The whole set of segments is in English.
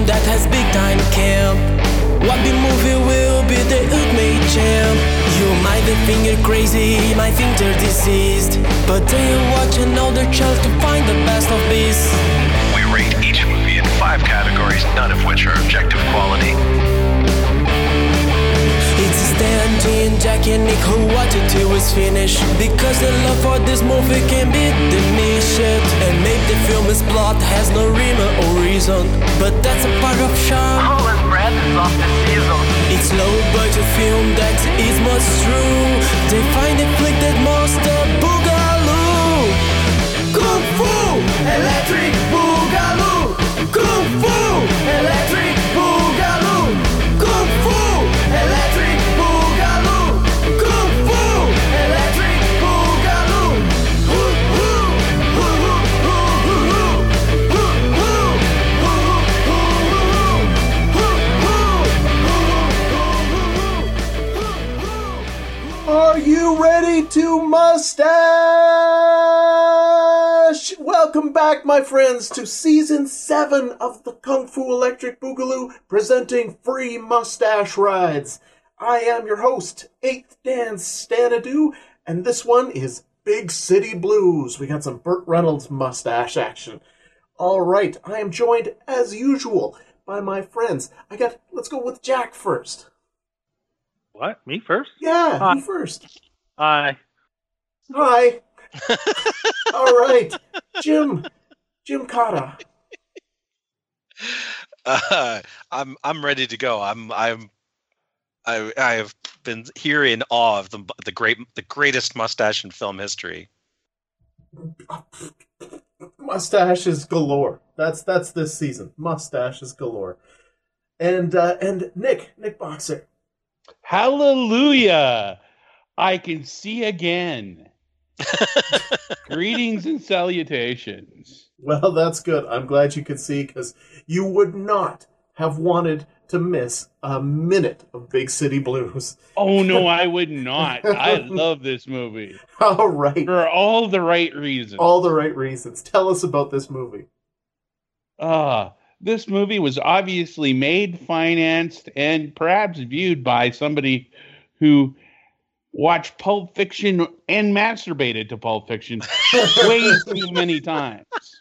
that has big time camp. What big movie will be the ultimate champ? You might think you're crazy, might think they're diseased, but they're watching all their chance to find the best of beasts. We rate each movie in 5 categories, none of which are objective quality. It's Stan, Dean, Jack and Nick who watch it till it's finished, because the love for this movie can be diminished. And maybe the film's plot has no rhyme or reason, but that's a part of charm. Colin's breath is off the season. It's low budget film that is much true. They find a flick that monster boogaloo. Kung Fu Electric Boogaloo. Kung Fu Electric Boogaloo. Kung Fu Electric Boogaloo. Kung Fu Electric Boogaloo. Are you ready to mustache? Welcome back, my friends, to Season 7 of the Kung Fu Electric Boogaloo, presenting free mustache rides. I am your host, 8th Dan Stanadu, and this one is Big City Blues. We got some Burt Reynolds mustache action. All right, I am joined, as usual, by my friends. Let's go with Jack first. What? Me first? Yeah, Hi. you first. Hi. Hi. All right, Jim Cotta. I'm ready to go. I have been here in awe of the greatest mustache in film history. Mustaches galore. That's this season. Mustaches galore. And Nick Boxer. Hallelujah! I can see again. Greetings and salutations. Well, that's good. I'm glad you could see, because you would not have wanted to miss a minute of Big City Blues. Oh, no, I would not. I love this movie. All right. For all the right reasons. All the right reasons. Tell us about this movie. This movie was obviously made, financed, and perhaps viewed by somebody who watched Pulp Fiction and masturbated to Pulp Fiction way too many times.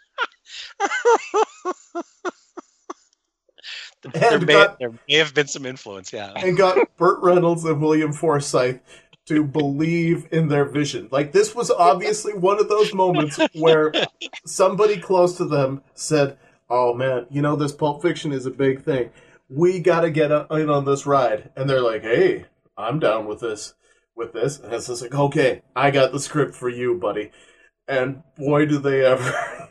There may have been some influence, yeah. And got Burt Reynolds and William Forsythe to believe in their vision. Like, this was obviously one of those moments where somebody close to them said, "Oh man, this Pulp Fiction is a big thing. We gotta get in on this ride." And they're like, "Hey, I'm down with this." And it's just like, "Okay, I got the script for you, buddy." And boy, do they ever.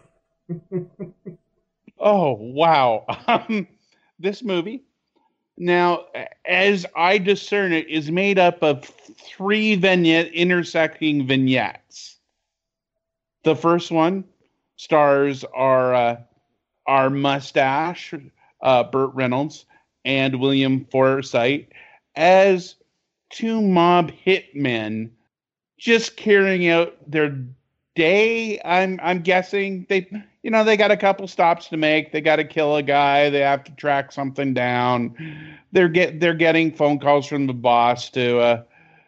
Oh, wow. This movie, now, as I discern it, is made up of 3 intersecting vignettes. The first one stars our mustache, Burt Reynolds, and William Forsythe as 2 mob hitmen just carrying out their day. I'm guessing they got a couple stops to make. They got to kill a guy. They have to track something down. They're getting phone calls from the boss to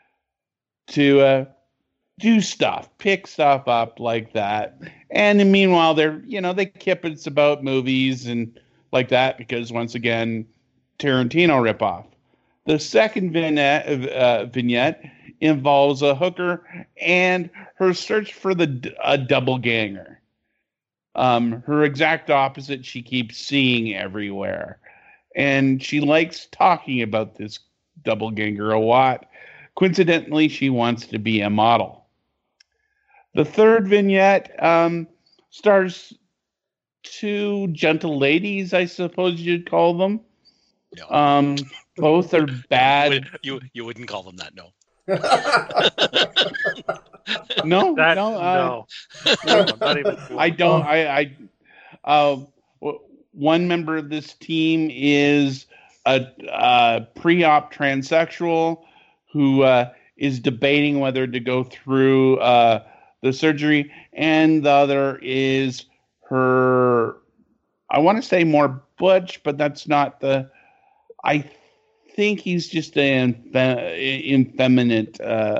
do stuff, pick stuff up like that. And meanwhile, they kippets about movies and like that, because once again, Tarantino ripoff. The second vignette involves a hooker and her search for a double ganger. Her exact opposite she keeps seeing everywhere. And she likes talking about this double ganger a lot. Coincidentally, she wants to be a model. The third vignette stars 2 gentle ladies, I suppose you'd call them. No. Both are bad. You wouldn't call them that, no. No, No, not even. I don't. One member of this team is a pre-op transsexual who is debating whether to go through the surgery, and the other is her I want to say more butch, but that's not the. I think he's just an effeminate.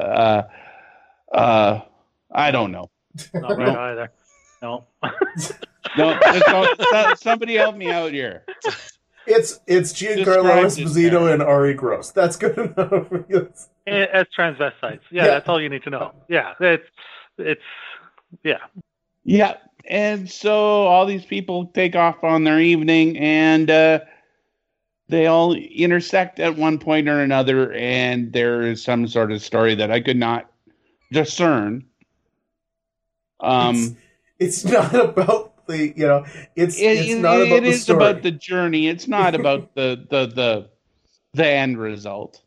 I don't know. Not right either. No. No, somebody help me out here. It's Giancarlo Esposito and Ari Gross. That's good enough. As transvestites. Yeah, that's all you need to know. Yeah, it's yeah. Yeah, and so all these people take off on their evening, and they all intersect at one point or another, and there is some sort of story that I could not discern. It's not about the, it's not about the story. It is about the journey. It's not about the end result.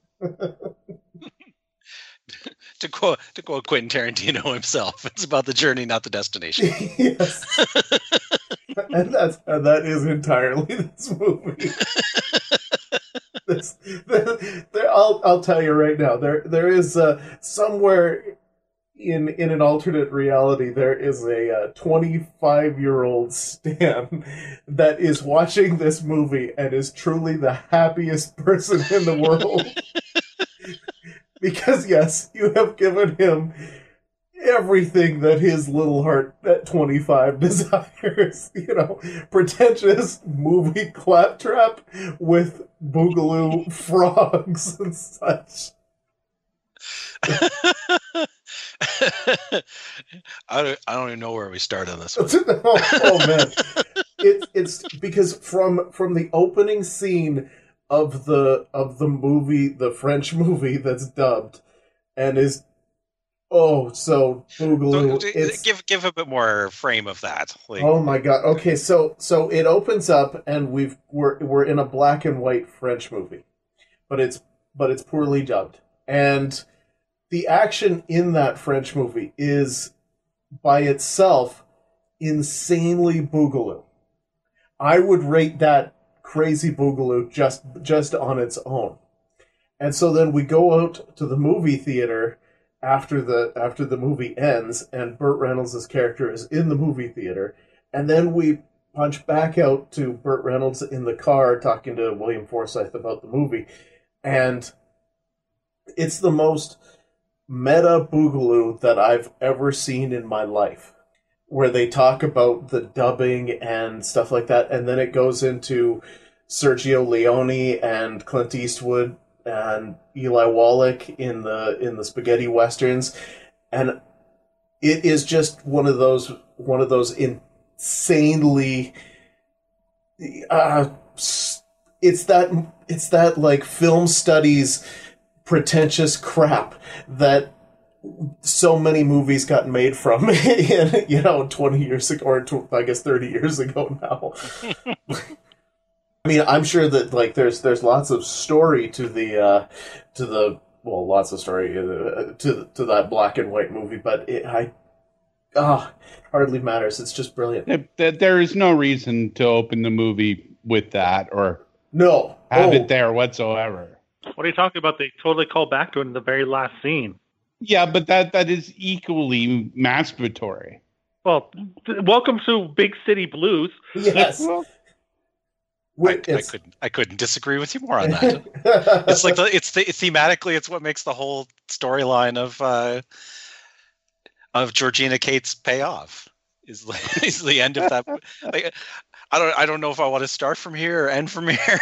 To quote Quentin Tarantino himself, it's about the journey, not the destination. Yes. and that is entirely this movie. I'll tell you right now, there is somewhere in an alternate reality, there is a 25-year-old Stan that is watching this movie and is truly the happiest person in the world. Because, yes, you have given him everything that his little heart at 25 desires. Pretentious movie claptrap with boogaloo frogs and such. I don't even know where we start on this one. oh man, it's because from the opening scene of the movie, the French movie that's dubbed, and is so boogaloo. Give a bit more frame of that. Oh my god. Okay, so it opens up and we're in a black and white French movie, but it's poorly dubbed, and the action in that French movie is by itself insanely boogaloo. I would rate that crazy boogaloo just on its own. And so then we go out to the movie theater after the movie ends, and Burt Reynolds' character is in the movie theater, and then we punch back out to Burt Reynolds in the car talking to William Forsythe about the movie, and it's the most meta boogaloo that I've ever seen in my life, where they talk about the dubbing and stuff like that, and then it goes into Sergio Leone and Clint Eastwood and Eli Wallach in the spaghetti westerns, and it is just one of those insanely it's that like film studies pretentious crap that so many movies got made from 20 years ago, or I guess 30 years ago now. I mean, I'm sure that there's lots of story to lots of story to that black and white movie, but it hardly matters. It's just brilliant. There is no reason to open the movie with that or have it there whatsoever. What are you talking about? They totally call back to it in the very last scene. Yeah, but that is equally masturbatory. Well, welcome to Big City Blues. Yes. I couldn't disagree with you more on that. It's like thematically, it's what makes the whole storyline of Georgina Cates pay off. Is the end of that. I don't know if I want to start from here or end from here.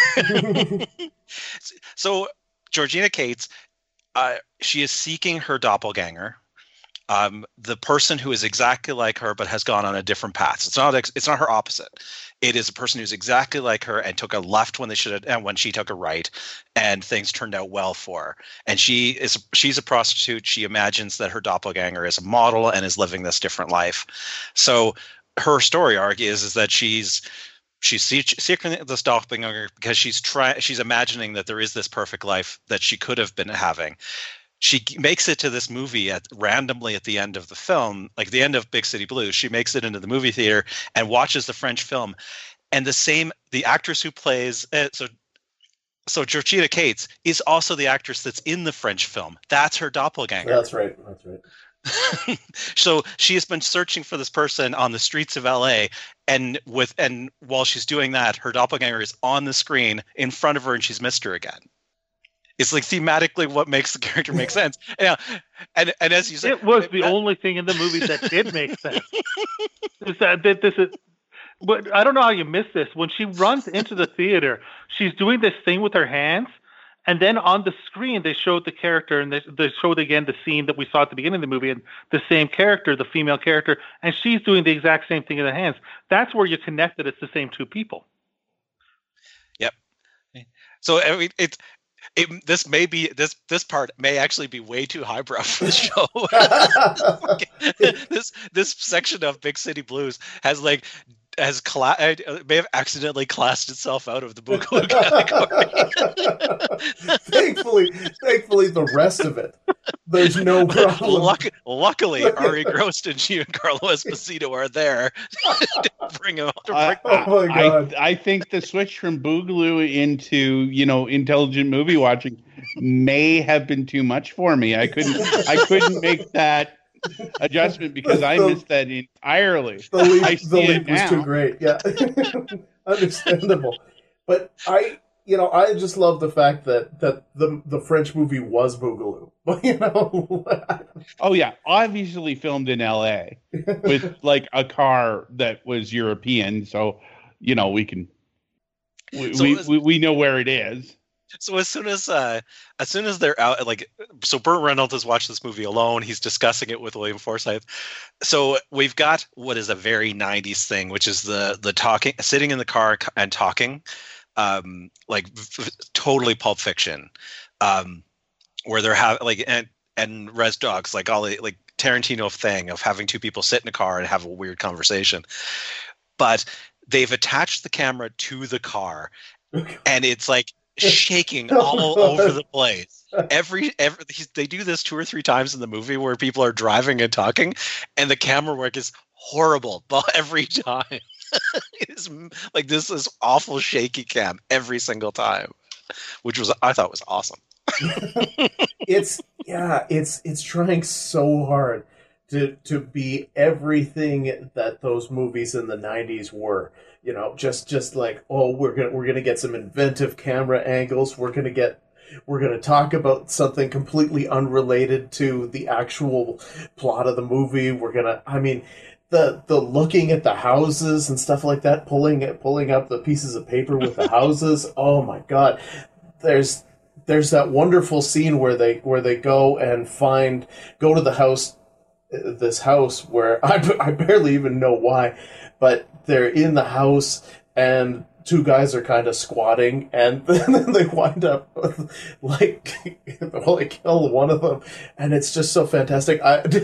So Georgina Cates, she is seeking her doppelganger, the person who is exactly like her but has gone on a different path. It's not her opposite. It is a person who's exactly like her and took a left when they should have, and when she took a right, and things turned out well for her. And she's a prostitute. She imagines that her doppelganger is a model and is living this different life. So her story arc is that she's seeking this doppelganger because she's imagining that there is this perfect life that she could have been having. She makes it to this movie randomly at the end of the film, like the end of Big City Blues. She makes it into the movie theater and watches the French film. And the actress who plays so Georgina Cates is also the actress that's in the French film. That's her doppelganger. That's right. So she has been searching for this person on the streets of LA, and while she's doing that, her doppelganger is on the screen in front of her, and she's missed her again. It's like thematically what makes the character make sense. Yeah, and as you said, it was the only thing in the movie that did make sense. But I don't know how you missed this. When she runs into the theater, she's doing this thing with her hands, and then on the screen they showed the character, and they showed again the scene that we saw at the beginning of the movie, and the same character, the female character, and she's doing the exact same thing in the hands. That's where you connect that it's the same two people. Yep. So I mean, this part may actually be way too highbrow for the show. this section of Big City Blues may have accidentally classed itself out of the Boogaloo category. thankfully, the rest of it, there's no problem. Luckily, Ari Gross and Giancarlo Esposito are there to bring him. Oh my God! I think the switch from Boogaloo into intelligent movie watching may have been too much for me. I couldn't make that adjustment because I missed that entirely. The leap was too great. Yeah, understandable. But I just love the fact that the French movie was Boogaloo. Oh yeah, obviously filmed in L.A. with like a car that was European, so we know where it is. So as soon as they're out, so Burt Reynolds has watched this movie alone. He's discussing it with William Forsythe. So we've got what is a very 90s thing, which is the talking, sitting in the car and talking, totally Pulp Fiction, where they're having and Res Dogs, all the Tarantino thing of having two people sit in a car and have a weird conversation. But they've attached the camera to the car, and it's shaking all over the place. They do this 2 or 3 times in the movie where people are driving and talking, and the camera work is horrible. But every time, it's this is awful shaky cam every single time, which I thought was awesome. It's trying so hard to be everything that those movies in the 90s were. Just like, oh, we're gonna get some inventive camera angles. We're gonna talk about something completely unrelated to the actual plot of the movie. The looking at the houses and stuff like that, pulling up the pieces of paper with the houses. Oh my God, there's that wonderful scene where they go and go to the house, this house where I barely even know why, but they're in the house and 2 guys are kind of squatting, and then they wind up they kill one of them, and it's just so fantastic.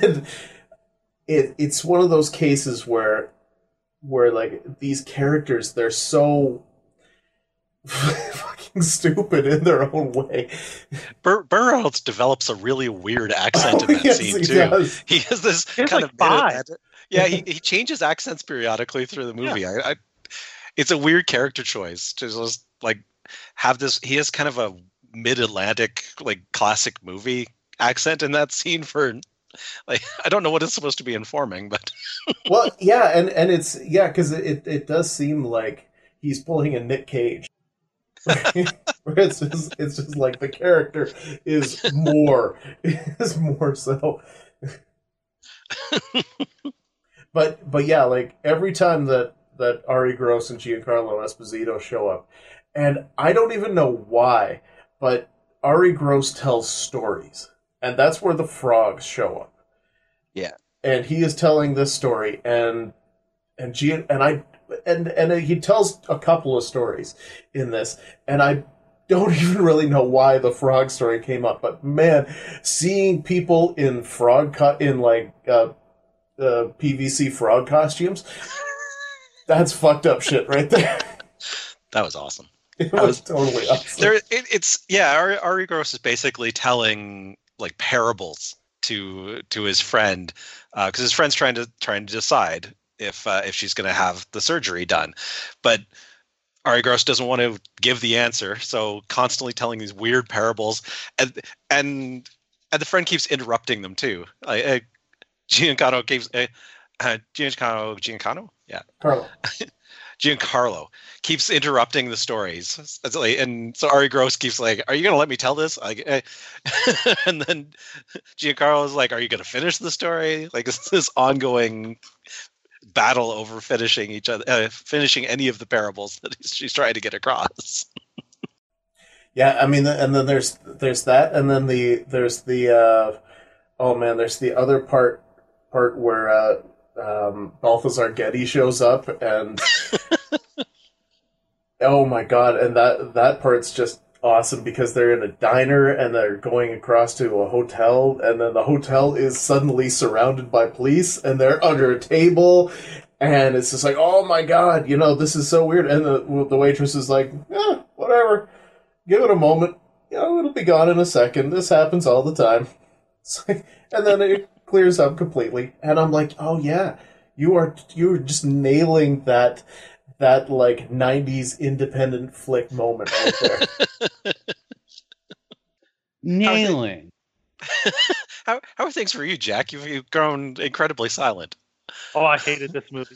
It's one of those cases where these characters, they're so fucking stupid in their own way. Burt Reynolds develops a really weird accent in that scene too. Does. He has this kind of yeah. He changes accents periodically through the movie. Yeah. It's a weird character choice to just have this. He has kind of a mid-Atlantic classic movie accent in that scene for. I don't know what it's supposed to be informing, but well, yeah, and it's because it does seem like he's pulling a Nick Cage. Where it's just like the character is more so. But yeah, every time that Ari Gross and Giancarlo Esposito show up, and I don't even know why, but Ari Gross tells stories, and that's where the frogs show up. Yeah, and he is telling this story, and he tells a couple of stories in this, and I don't even really know why the frog story came up, but man, seeing people in PVC frog costumes, that's fucked up shit right there. That was awesome. It was totally awesome. Ari Gross is basically telling parables to his friend, because his friend's trying to decide if she's going to have the surgery done, but Ari Gross doesn't want to give the answer, so constantly telling these weird parables, and the friend keeps interrupting them too. Giancarlo Carlo. Giancarlo keeps interrupting the stories, and so Ari Gross keeps like, "Are you gonna let me tell this?" And then Giancarlo is like, "Are you gonna finish the story?" Like it's this ongoing battle over finishing each other, finishing any of the parables that she's trying to get across. Yeah, I mean, and then there's that, and then there's the other part where Balthazar Getty shows up, and oh my god, and that part's just awesome because they're in a diner and they're going across to a hotel, and then the hotel is suddenly surrounded by police and they're under a table, and it's just like, oh my god, this is so weird, and the waitress is like, whatever, give it a moment, it'll be gone in a second, this happens all the time. It's like, and then it clears up completely, and I'm like, oh yeah, you're just nailing that like 90s independent flick moment right there. Nailing. How are things for you, Jack? You've grown incredibly silent. Oh, I hated this movie.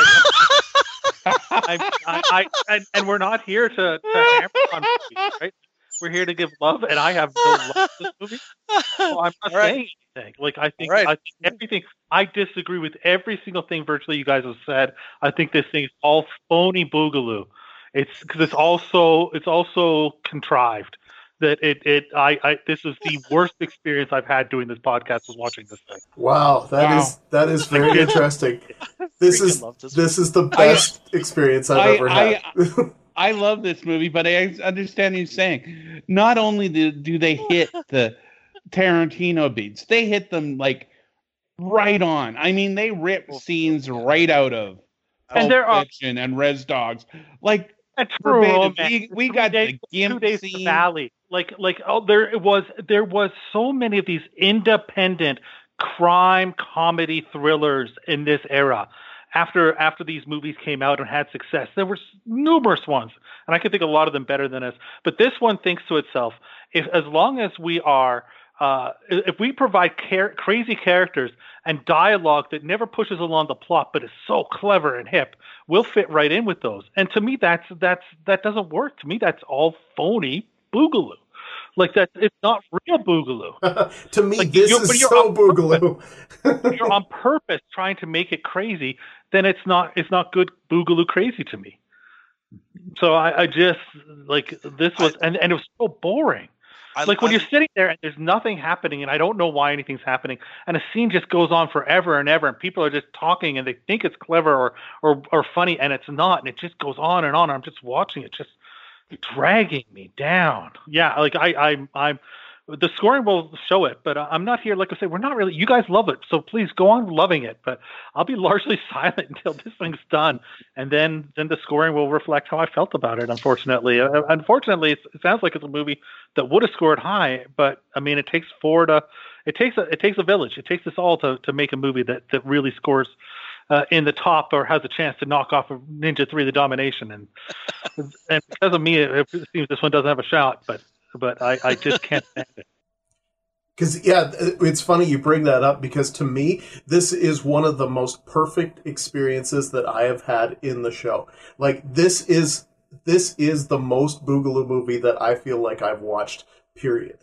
And we're not here to hammer on movies, right? We're here to give love, and I have no love for this movie. So I'm not saying anything. Like I think everything. I disagree with every single thing virtually you guys have said. I think this thing is all phony boogaloo. It's because it's also contrived. That this is the worst experience I've had doing this podcast was watching this thing. Wow, that is very interesting. This is the best experience I've ever had. I love this movie, but I understand what you're saying. Not only do they hit the Tarantino beats, they hit them like right on. I mean, they rip scenes right out of Pulp Fiction and Res Dogs. Like, we got the Gimp scene. Valley. There was so many of these independent crime comedy thrillers in this era. After these movies came out and had success, there were numerous ones, and I can think a lot of them better than us. But this one thinks to itself: as long as we are, if we provide crazy characters and dialogue that never pushes along the plot, but is so clever and hip, we'll fit right in with those. And to me, that doesn't work. To me, that's all phony boogaloo. Like that, it's not real boogaloo. To me, like, this is so boogaloo. You're on purpose trying to make it crazy. Then it's not good boogaloo crazy to me. So I just like this was, and it was so boring. When you're sitting there and there's nothing happening, and I don't know why anything's happening, and a scene just goes on forever and ever, and people are just talking and they think it's clever or funny, and it's not, and it just goes on and on. I'm just watching it, just dragging me down. Yeah, like I'm the scoring will show it, but I'm not here. Like I said, we're not really. You guys love it, so please go on loving it. But I'll be largely silent until this thing's done, and then the scoring will reflect how I felt about it. Unfortunately, it sounds like it's a movie that would have scored high, but I mean, it takes a village. It takes us all to make a movie that really scores in the top or has a chance to knock off of Ninja 3: The Domination, and because of me, it seems this one doesn't have a shot, but I just can't stand it. Because, yeah, it's funny you bring that up, because to me, this is one of the most perfect experiences that I have had in the show. Like, this is the most boogaloo movie that I feel like I've watched, period.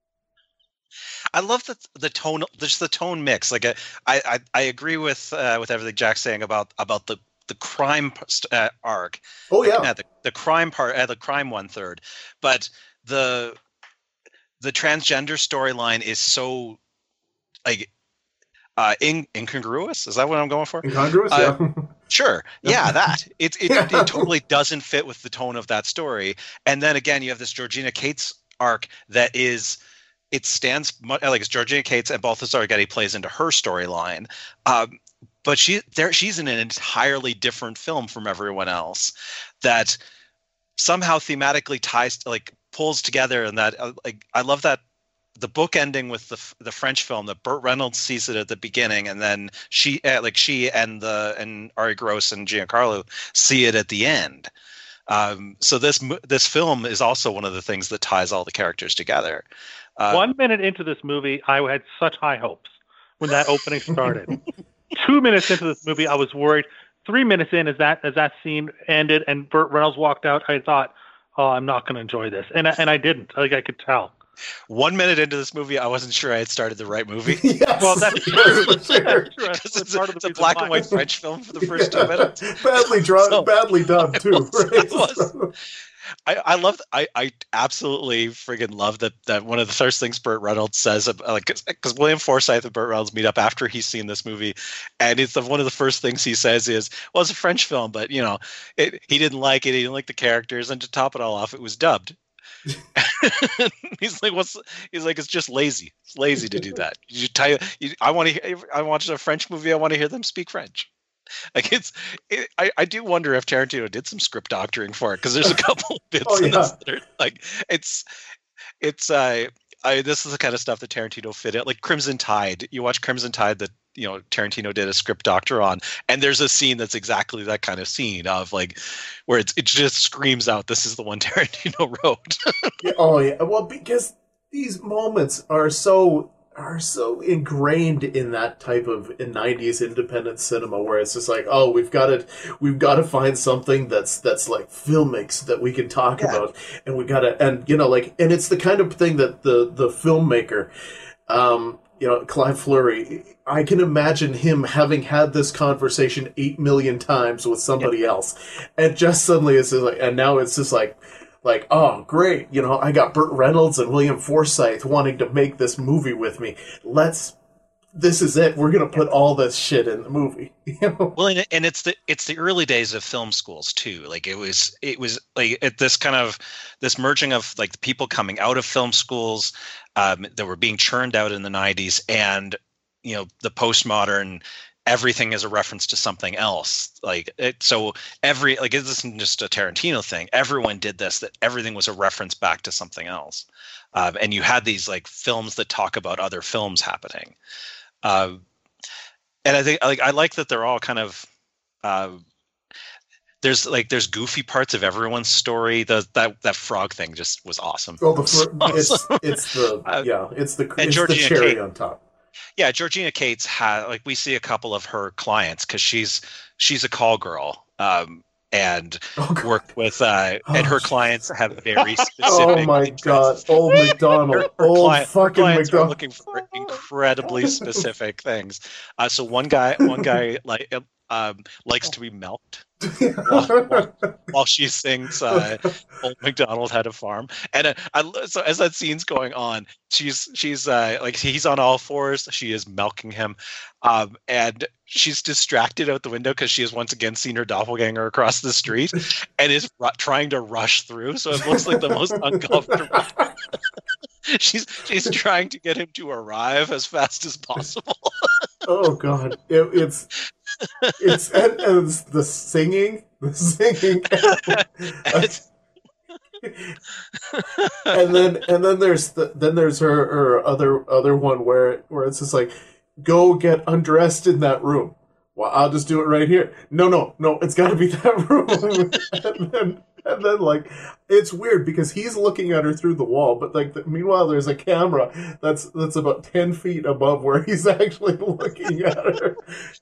I love the tone, just the tone mix. Like, I agree with everything Jack's saying about the crime arc. Oh, yeah. The crime part, the crime 1/3. But the transgender storyline is so like incongruous. Is that what I'm going for? Incongruous, yeah. Sure. Yeah, that. It totally doesn't fit with the tone of that story. And then again, you have this Georgina Cates arc that is, it stands like it's Georgina Cates and Balthazar Getty plays into her storyline. But she's in an entirely different film from everyone else that somehow thematically pulls together, and that I love that the book ending with the French film that Burt Reynolds sees it at the beginning, and then she and Ari Gross and Giancarlo see it at the end. So this film is also one of the things that ties all the characters together. 1 minute into this movie, I had such high hopes when that opening started. 2 minutes into this movie, I was worried. 3 minutes in, as that scene ended and Burt Reynolds walked out, I thought, oh, I'm not going to enjoy this, and I didn't. Like, I could tell. 1 minute into this movie, I wasn't sure I had started the right movie. Yes, Well, that's true. for sure. Because it's a black and white French film for the first 2 minutes. Badly drawn, So- badly done too. It Right? was. I absolutely friggin' love that one of the first things Burt Reynolds says, like, because William Forsythe and Burt Reynolds meet up after he's seen this movie, and it's one of the first things he says is, well, it's a French film, but he didn't like it, he didn't like the characters, and to top it all off, it was dubbed. He's like, it's just lazy. It's lazy to do that. I watch a French movie, I want to hear them speak French. Like, I do wonder if Tarantino did some script doctoring for it, because there's a couple of bits in this that are like, this is the kind of stuff that Tarantino fit in. Like Crimson Tide, you watch Crimson Tide that Tarantino did a script doctor on, and there's a scene that's exactly that kind of scene of like where it just screams out, this is the one Tarantino wrote. Oh yeah, well, because these moments are so ingrained in that type of 90s independent cinema, where it's just like, oh, we've got to find something that's like filmics that we can talk about, and we got to, and and it's the kind of thing that the filmmaker, Clive Fleury, I can imagine him having had this conversation 8 million times with somebody else, and just suddenly it's just like, and now it's just like, oh, great, I got Burt Reynolds and William Forsythe wanting to make this movie with me. This is it. We're going to put all this shit in the movie. Well, and it's the early days of film schools too. Like it was like this merging of like the people coming out of film schools that were being churned out in the 90s, and the postmodern. Everything is a reference to something else. It isn't just a Tarantino thing. Everyone did this, that everything was a reference back to something else. And you had these like films that talk about other films happening. And I think I like that they're all kind of, there's goofy parts of everyone's story. That frog thing just was awesome. Well, it's the cherry on top. Yeah, Georgina Cates we see a couple of her clients because she's a call girl, and work with and her clients have very specific. Oh my God, old McDonald, fucking McDonald, are looking for incredibly specific things. So one guy likes to be milked while she sings Old MacDonald Had a Farm. And so as that scene's going on, she's like, he's on all fours, she is milking him, and she's distracted out the window because she has once again seen her doppelganger across the street and is trying to rush through, so it looks like the most uncomfortable. She's trying to get him to arrive as fast as possible. Oh God, it's the singing, and then there's her other one where it's just like, go get undressed in that room. Well, I'll just do it right here. No, it's got to be that room. And then like, it's weird because he's looking at her through the wall, but like meanwhile there's a camera that's about 10 feet above where he's actually looking at her,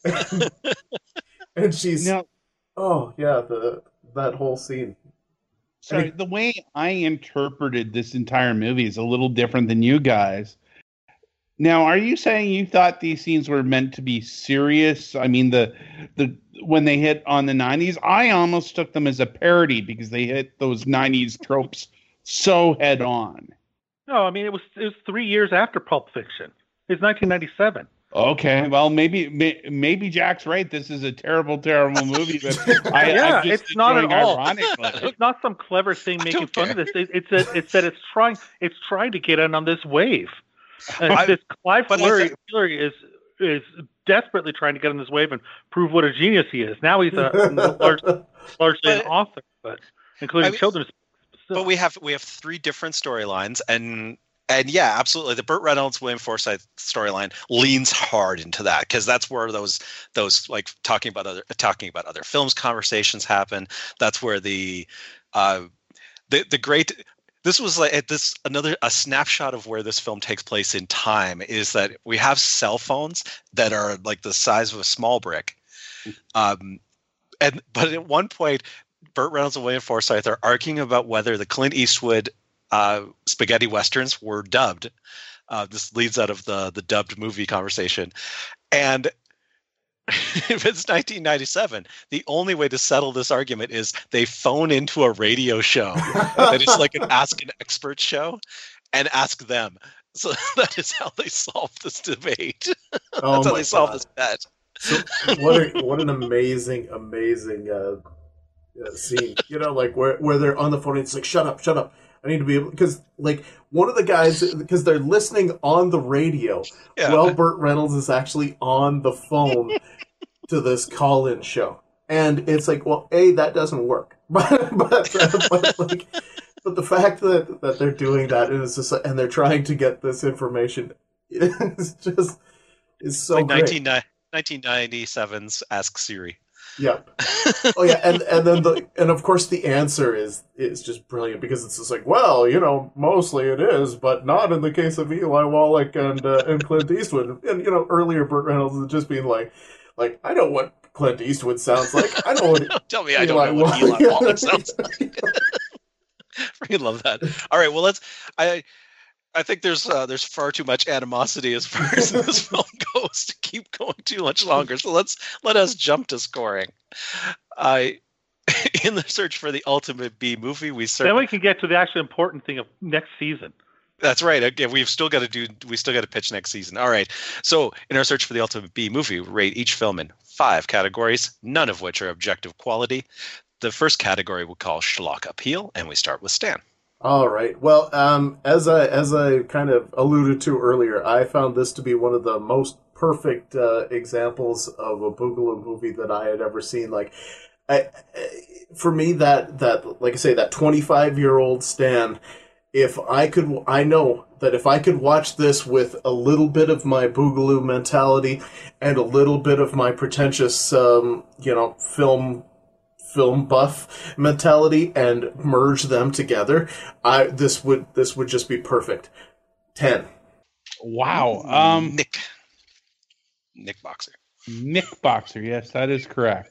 and she's that whole scene. Sorry, the way I interpreted this entire movie is a little different than you guys. Now, are you saying you thought these scenes were meant to be serious? I mean, the when they hit on the 90s, I almost took them as a parody because they hit those 90s tropes so head on. No, I mean, it was 3 years after Pulp Fiction. It's 1997. Okay, well, maybe Jack's right. This is a terrible, terrible movie. But it's not at all. Ironically. It's not some clever thing making fun of this. It's that it's trying to get in on this wave. This Clive Fleury is desperately trying to get on this wave and prove what a genius he is. Now he's largely an author, but including children's. But we have 3 different storylines, and yeah, absolutely, the Burt Reynolds William Forsythe storyline leans hard into that because that's where those like talking about other films conversations happen. That's where the great. This was like a snapshot of where this film takes place in time is that we have cell phones that are like the size of a small brick. But at one point, Burt Reynolds and William Forsythe are arguing about whether the Clint Eastwood spaghetti westerns were dubbed. This leads out of the dubbed movie conversation. And if it's 1997, the only way to settle this argument is they phone into a radio show that is like an Ask an Expert show and ask them. So that is how they solve this debate. That's how they solve this bet. So what an amazing scene. You know, like where they're on the phone and it's like, shut up. I need to be able, because like one of the guys, because they're listening on the radio while Burt Reynolds is actually on the phone to this call-in show, and it's like, well, that doesn't work, but the fact that they're doing that and it's just, and they're trying to get this information is so like great. 1997's Ask Siri. Yeah. Oh yeah, and then of course the answer is just brilliant, because it's just like, well, you know, mostly it is, but not in the case of Eli Wallach and Clint Eastwood. And you know, earlier Burt Reynolds is just being like I know what Clint Eastwood sounds like. I know what Tell me I don't know what Eli Wallach sounds like. Freaking love that. All right, well I think there's far too much animosity as far as this film goes to keep going too much longer. So let us jump to scoring. In the search for the ultimate B movie, then we can get to the actually important thing of next season. That's right. Again, we still got to pitch next season. All right. So in our search for the ultimate B movie, we rate each film in 5 categories, none of which are objective quality. The first category we'll call schlock appeal, and we start with Stan. All right. Well, as I kind of alluded to earlier, I found this to be one of the most perfect examples of a Boogaloo movie that I had ever seen. Like, for me, that like I say, that 25-year-old Stan, I know that if I could watch this with a little bit of my Boogaloo mentality and a little bit of my pretentious, film buff mentality and merge them together, this would just be perfect. 10. Wow. Nick Boxer. Nick Boxer, yes, that is correct.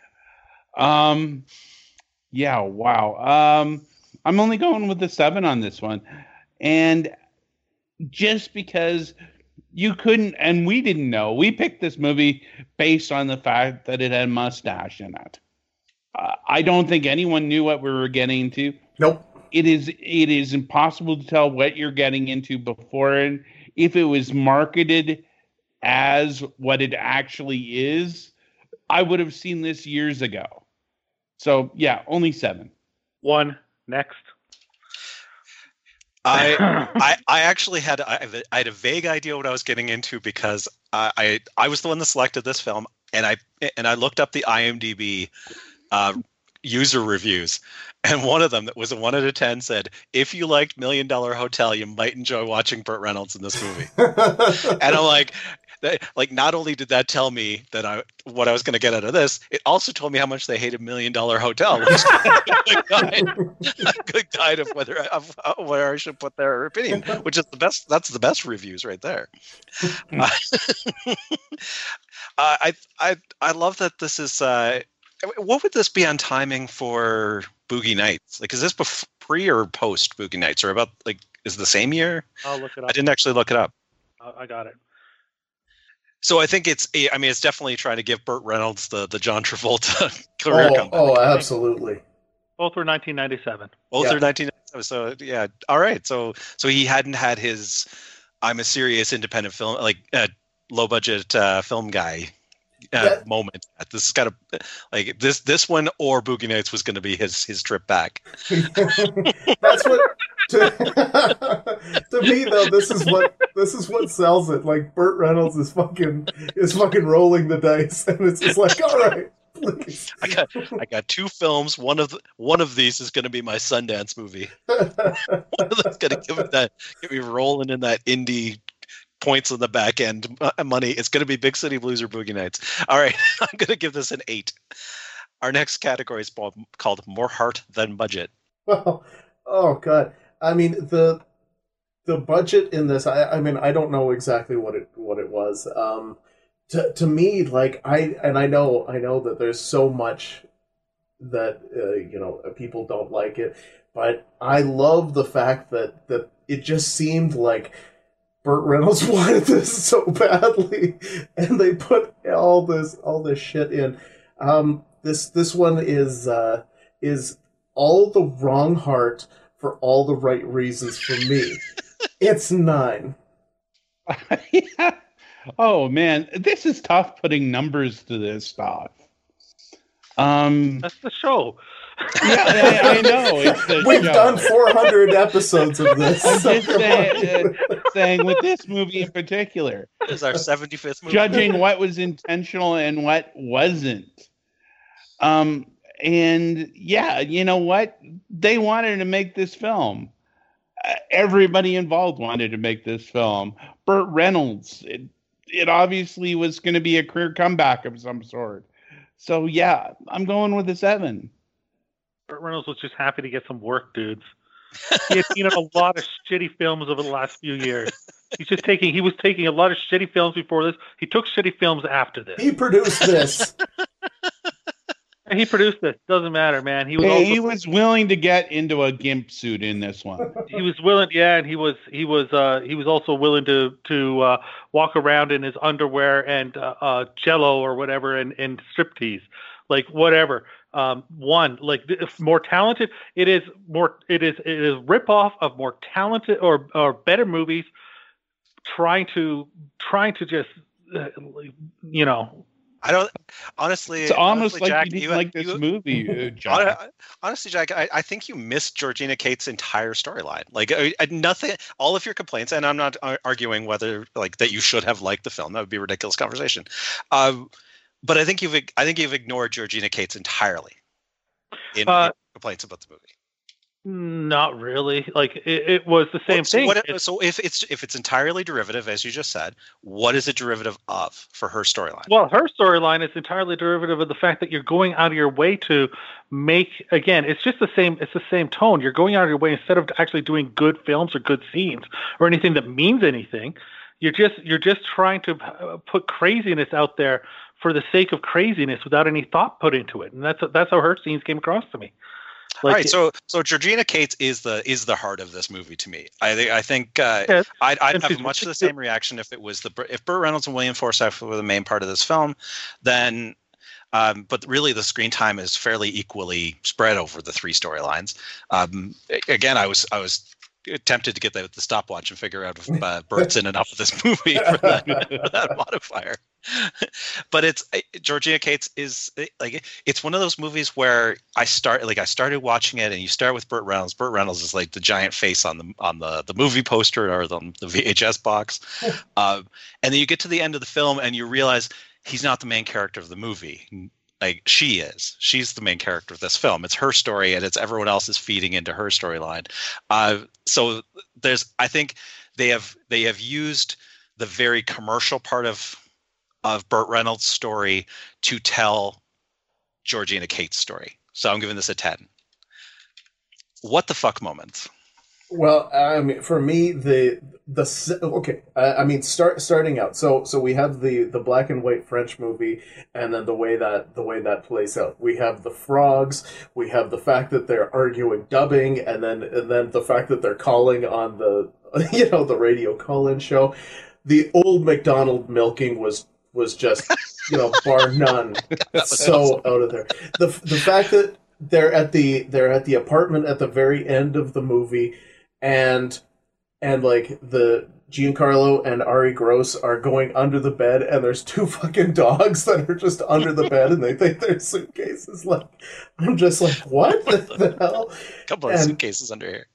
Yeah, wow. I'm only going with the 7 on this one. And just because you couldn't, and we didn't know, we picked this movie based on the fact that it had a mustache in it. I don't think anyone knew what we were getting into. Nope. It is impossible to tell what you're getting into before. And if it was marketed as what it actually is, I would have seen this years ago. So yeah, only 7. 1. Next. I actually had a vague idea what I was getting into, because I was the one that selected this film, and I looked up the IMDb user reviews, and one of them that was a 1 out of 10 said, if you liked $1 Million Hotel, you might enjoy watching Burt Reynolds in this movie. And I'm like, not only did that tell me that what I was going to get out of this, it also told me how much they hated $1 Million Hotel, which is a good guide of where I should put their opinion, which is the best. That's the best reviews right there. I love that this is. What would this be on timing for Boogie Nights? Like, is this pre or post Boogie Nights, or about is it the same year? I'll look it up. I didn't actually look it up. I got it. So I think it's definitely trying to give Burt Reynolds the John Travolta career comeback. Oh, absolutely. Both were 1997. Both are 1997. So yeah, all right. So he hadn't had his I'm a serious independent film, low budget film guy moment. This is kind of this one, or Boogie Nights was going to be his trip back. That's what to me though. This is what sells it. Like, Burt Reynolds is fucking rolling the dice, and it's just like, all right, please. I got 2 films. One of these is going to be my Sundance movie. One of them's going to get me rolling in that indie points on the back end money. It's going to be Big City Blues or Boogie Nights. All right, I'm going to give this an 8. Our next category is called More Heart Than Budget. Well, oh god. I mean, the budget in this, I mean, I don't know exactly what it was. to me, like I know that there's so much that people don't like it, but I love the fact that it just seemed like Burt Reynolds wanted this so badly, and they put all this shit in. This one is all the wrong heart for all the right reasons for me. It's 9. Yeah. Oh man, this is tough putting numbers to this stuff. That's the show. Yeah, I know. It's We've show. done 400 episodes of this. I'm just saying with this movie in particular. This is our 75th movie. Judging what was intentional and what wasn't. And yeah, you know what? They wanted to make this film. Everybody involved wanted to make this film. Burt Reynolds, it obviously was going to be a career comeback of some sort. So yeah, I'm going with a 7. Burt Reynolds was just happy to get some work, dudes. He had seen a lot of shitty films over the last few years. He was taking a lot of shitty films before this. He took shitty films after this. He produced this. He produced this. Doesn't matter, man. He was willing to get into a gimp suit in this one. He was willing, yeah, and he was also willing to walk around in his underwear and Jello or whatever and striptease, like whatever. More talented. It is rip off of more talented or better movies, trying to just I don't honestly. It's almost like Jack, you didn't like this movie, John. Honestly, Jack, I think you missed Georgina Cates' entire storyline. Like nothing, all of your complaints, and I'm not arguing whether like that you should have liked the film. That would be a ridiculous conversation. But I think you've ignored Georgina Cates entirely in complaints about the movie. Not really. Like it was the same thing. So if it's entirely derivative, as you just said, what is it derivative of for her storyline? Well, her storyline is entirely derivative of the fact that you're going out of your way to make, again, it's just the same. It's the same tone. You're going out of your way instead of actually doing good films or good scenes or anything that means anything. You're just trying to put craziness out there for the sake of craziness without any thought put into it, and that's how her scenes came across to me. All right, so Georgina Cates is the heart of this movie to me. I think I'd have much the same reaction if Burt Reynolds and William Forsythe were the main part of this film, then. But really, the screen time is fairly equally spread over the 3 storylines. Again, I was tempted to get the stopwatch and figure out if Burt's in enough of this movie for that modifier. But Georgina Cates is like, it's one of those movies where I started watching it, and you start with Burt Reynolds. Burt Reynolds is like the giant face on the movie poster or the VHS box, and then you get to the end of the film and you realize he's not the main character of the movie. Like she is. She's the main character of this film. It's her story, and it's everyone else is feeding into her storyline. So I think they have used the very commercial part of Burt Reynolds' story to tell Georgina Cates' story. So I'm giving this a 10. What the fuck moment? Well, I mean, for me, starting out. So we have the black and white French movie, and then the way that plays out. We have the frogs. We have the fact that they're arguing dubbing, and then the fact that they're calling on the the radio call-in show. The old McDonald milking was just bar none. So out of there. The fact that they're at the apartment at the very end of the movie. And like the Giancarlo and Ari Gross are going under the bed, and there's 2 fucking dogs that are just under the bed, and they think they're suitcases. Like, I'm just like, what the hell? A couple of suitcases under here.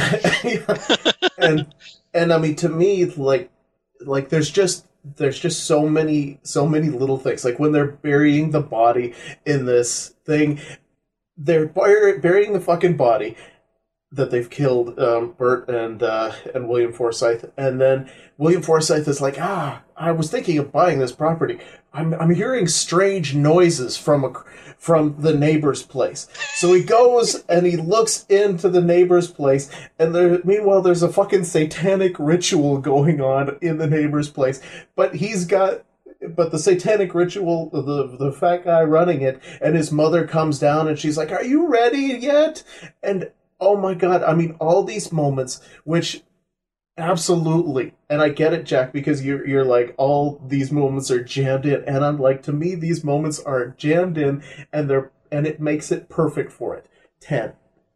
and I mean, to me, like there's just so many little things. Like when they're burying the body in this thing, they're burying the fucking body that they've killed Burt and William Forsythe, and then William Forsythe is like, I was thinking of buying this property. I'm hearing strange noises from the neighbor's place. So he goes and he looks into the neighbor's place, and meanwhile there's a fucking satanic ritual going on in the neighbor's place. But he's got but the satanic ritual, the fat guy running it, and his mother comes down and she's like, "Are you ready yet?" And oh my God, I mean, all these moments, which absolutely, and I get it, Jack, because you're like, all these moments are jammed in, and I'm like, to me, these moments are jammed in, and it makes it perfect for it. 10.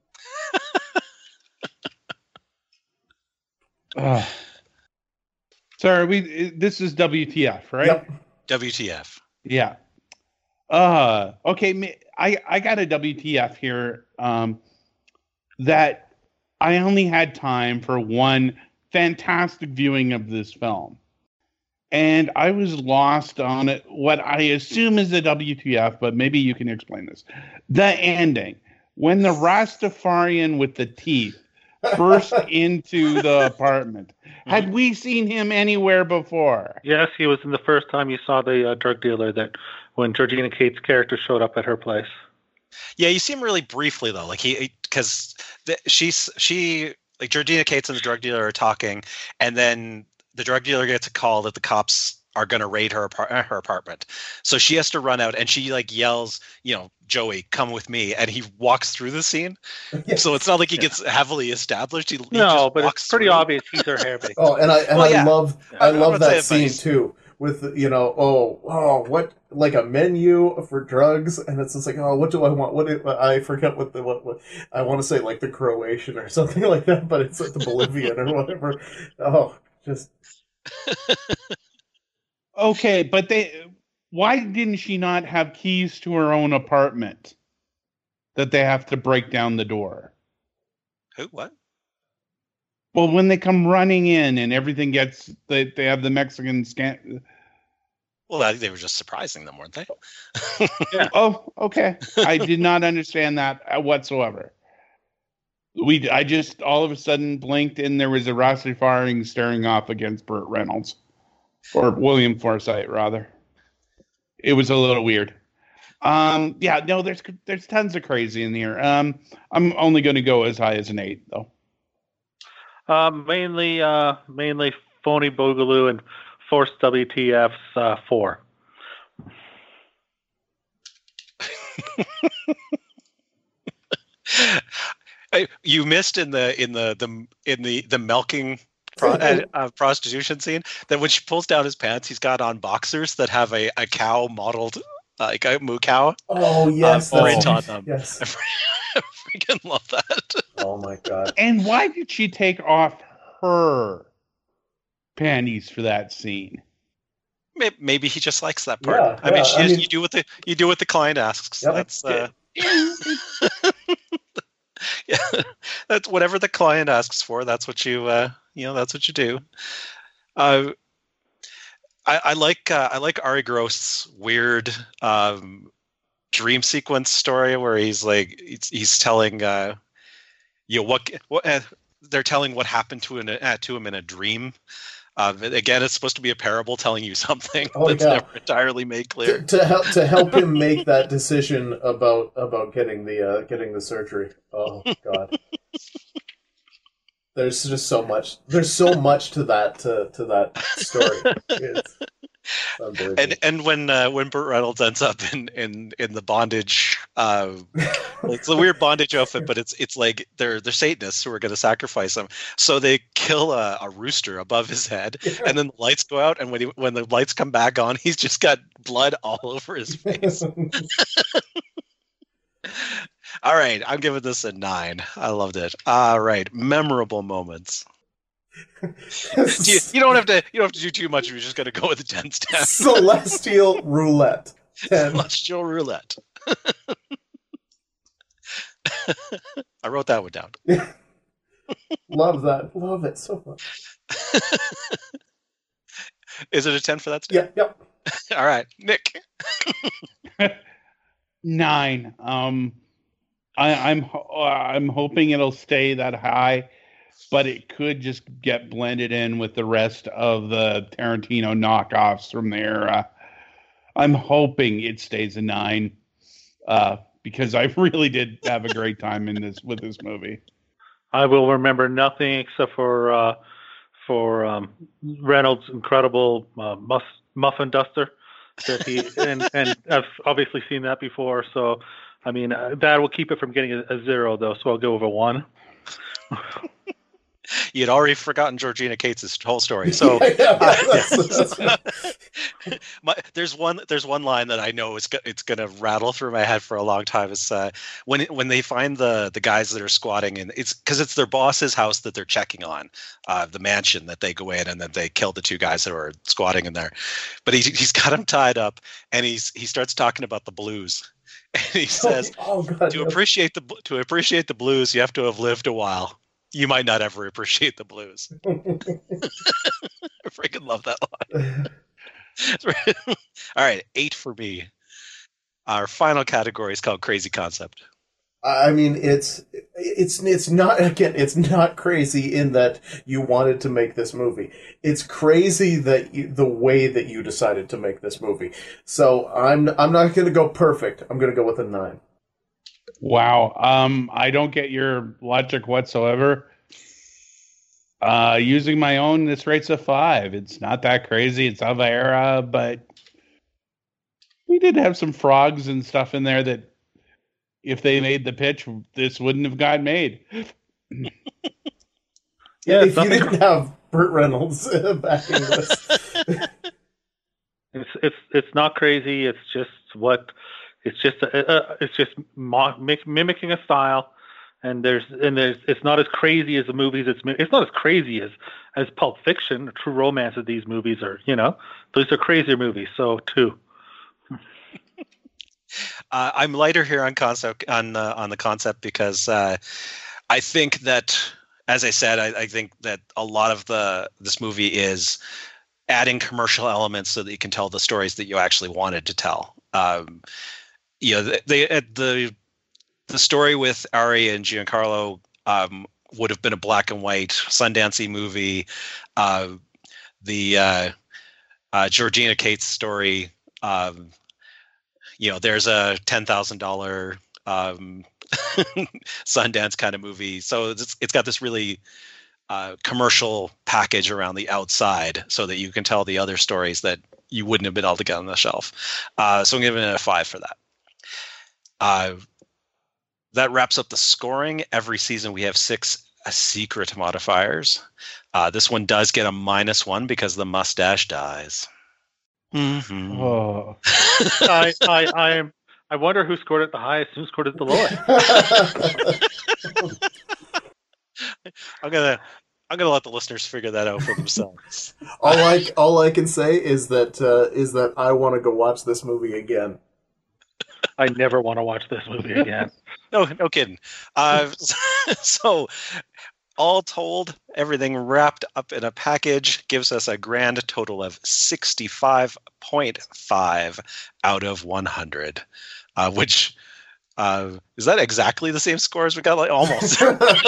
Sorry, this is WTF, right? Yep. WTF. Yeah. Okay, I got a WTF here. That I only had time for one fantastic viewing of this film, and I was lost on it. What I assume is a WTF, but maybe you can explain this. The ending, when the Rastafarian with the teeth burst into the apartment. Had we seen him anywhere before? Yes, he was in the first time you saw the drug dealer, that when Georgina Cates' character showed up at her place. Yeah, you see him really briefly though, like because she like Georgina Cates and the drug dealer are talking, and then the drug dealer gets a call that the cops are going to raid her apartment. So she has to run out, and she like yells, "Joey, come with me!" And he walks through the scene. Yes. So it's not like he gets heavily established. He just but it's pretty obvious he's her hairbase. I love that scene too. With what, like a menu for drugs, and it's just like, what do I want? I forget what I want to say, like the Croatian or something like that, but it's like the Bolivian or whatever. Just okay, but why didn't she not have keys to her own apartment that they have to break down the door? Who? What? Well, when they come running in and everything they have the Mexican scan. Well, they were just surprising them, weren't they? Yeah. Oh, okay. I did not understand that whatsoever. I just all of a sudden blinked and there was a Rastafarian staring off against Burt Reynolds, or William Forsythe rather. It was a little weird. There's tons of crazy in here. I'm only going to go as high as an 8 though. Mainly phony boogaloo and forced WTFs 4. You missed in the milking prostitution scene that when she pulls down his pants, he's got on boxers that have a cow modeled like a moo cow. Oh yes, print on them. Yes, I freaking love that. Oh my God! And why did she take off her panties for that scene? Maybe he just likes that part. Yeah, you do what the client asks. Yep. That's yeah, that's whatever the client asks for. That's what you that's what you do. I like Ari Gross's weird dream sequence story where he's like he's telling what they're telling what happened to him in a dream. Again, it's supposed to be a parable telling you something that's never entirely made clear. To help him make that decision about getting the surgery. Oh God. There's just so much. There's so much to that story. It's unbelievable. And when Burt Reynolds ends up in the bondage, it's a weird bondage outfit, but it's like they're Satanists who are going to sacrifice him. So they kill a rooster above his head, and then the lights go out, and when the lights come back on, he's just got blood all over his face. All right, I'm giving this a 9. I loved it. All right, memorable moments. You don't have to do too much if you're just going to go with the 10 step. Celestial Roulette. 10. Celestial Roulette. I wrote that one down. Love that. Love it so much. Is it a 10 for that step? Yeah. Yep. All right, Nick. 9. I'm hoping it'll stay that high, but it could just get blended in with the rest of the Tarantino knockoffs from there. I'm hoping it stays a 9 because I really did have a great time with this movie. I will remember nothing except for Reynolds' incredible muffin duster that he and I've obviously seen that before. So, I mean, that will keep it from getting a 0 though. So I'll go over 1. You'd already forgotten Georgina Cates' whole story. So there's one line that I know it's going to rattle through my head for a long time. Is when they find the guys that are squatting, and it's because it's their boss's house that they're checking on, the mansion that they go in, and then they kill the 2 guys that were squatting in there. But he's got them tied up, and he starts talking about the blues. And he says, to appreciate the blues, you have to have lived a while. You might not ever appreciate the blues. I freaking love that line. All right, 8 for me. Our final category is called Crazy Concept. I mean, it's not crazy in that you wanted to make this movie. It's crazy that the way that you decided to make this movie. So I'm not going to go perfect. I'm going to go with a 9. Wow. I don't get your logic whatsoever. Using my own, this rate's a 5. It's not that crazy. It's of era, but we did have some frogs and stuff in there that if they made the pitch, this wouldn't have gotten made. Yeah, if you didn't have Burt Reynolds backing this. It's not crazy. It's just mimicking a style, and it's not as crazy as the movies. It's not as crazy as Pulp Fiction or True Romance of these movies are. Those are crazier movies. So 2. I'm lighter here on the concept because I think that, as I said, I think that a lot of this movie is adding commercial elements so that you can tell the stories that you actually wanted to tell. The story with Ari and Giancarlo would have been a black and white Sundance movie. The Georgina Cates story. There's a $10,000 Sundance kind of movie. So it's got this really commercial package around the outside so that you can tell the other stories that you wouldn't have been able to get on the shelf. So I'm giving it a 5 for that. That wraps up the scoring. Every season we have 6 secret modifiers. This one does get a -1 because the mustache dies. Mm-hmm. Oh. I wonder who scored it the highest, who scored it the lowest. I'm gonna let the listeners figure that out for themselves. all I can say is that I want to go watch this movie again. I never want to watch this movie again. No kidding. So all told, everything wrapped up in a package gives us a grand total of 65.5 out of 100, which is that exactly the same score as we got? Like almost.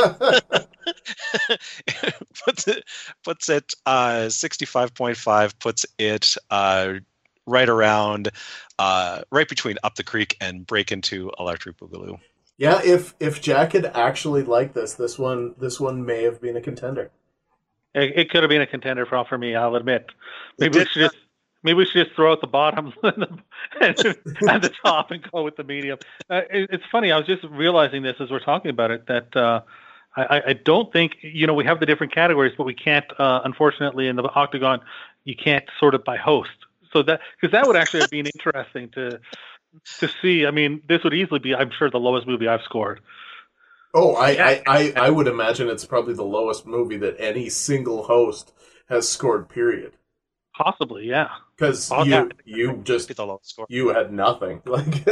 puts it 65.5, puts it right around, right between Up the Creek and Break Into Electric Boogaloo. Yeah, if Jack had actually liked this one may have been a contender. It could have been a contender for me. I'll admit. Maybe we should just throw out the bottom and the top and go with the medium. It's funny. I was just realizing this as we're talking about it that I don't think we have the different categories, but we can't. Unfortunately, in the Octagon, you can't sort it by host. So because that would actually have been interesting to see. I mean, this would easily be, I'm sure, the lowest movie I've scored. Oh, I would imagine it's probably the lowest movie that any single host has scored, period. Possibly, yeah. Because you had nothing. Like,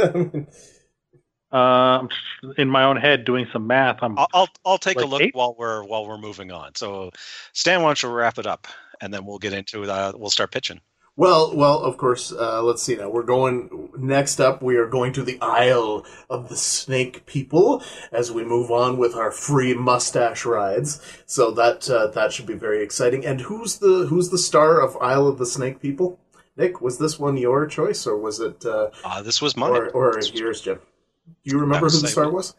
in my own head doing some math. I'll take like a look 8? while we're moving on. So, Stan, why don't you wrap it up, and then we'll get into we'll start pitching. Well, of course, let's see now. Next up, we are going to the Isle of the Snake People as we move on with our free mustache rides. So that should be very exciting. And who's the star of Isle of the Snake People? Nick, was this one your choice, or was it... this was mine. Or yours, Jim? Do you remember who the star was?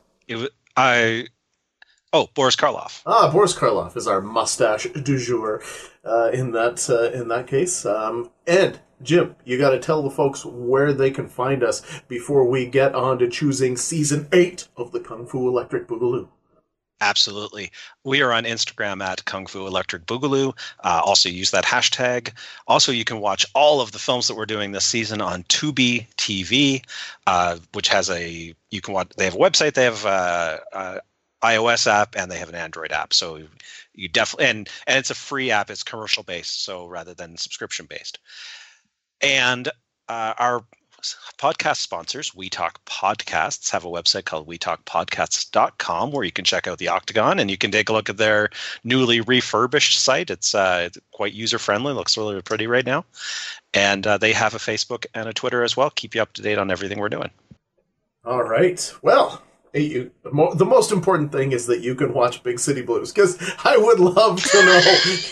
Boris Karloff. Boris Karloff is our mustache du jour in that case. Ed, Jim, you got to tell the folks where they can find us before we get on to choosing Season 8 of the Kung Fu Electric Boogaloo. Absolutely. We are on Instagram at Kung Fu Electric Boogaloo. Also use that hashtag. Also, you can watch all of the films that we're doing this season on Tubi TV, which has they have a website, they have a iOS app, and they have an Android app. So you definitely, and it's a free app. It's commercial based, so rather than subscription based. And our podcast sponsors, We Talk Podcasts, have a website called wetalkpodcasts.com where you can check out the Octagon and you can take a look at their newly refurbished site. It's quite user-friendly, looks really pretty right now. And they have a Facebook and a Twitter as well. Keep you up to date on everything we're doing. All right. Well, the most important thing is that you can watch Big City Blues, because I would love to know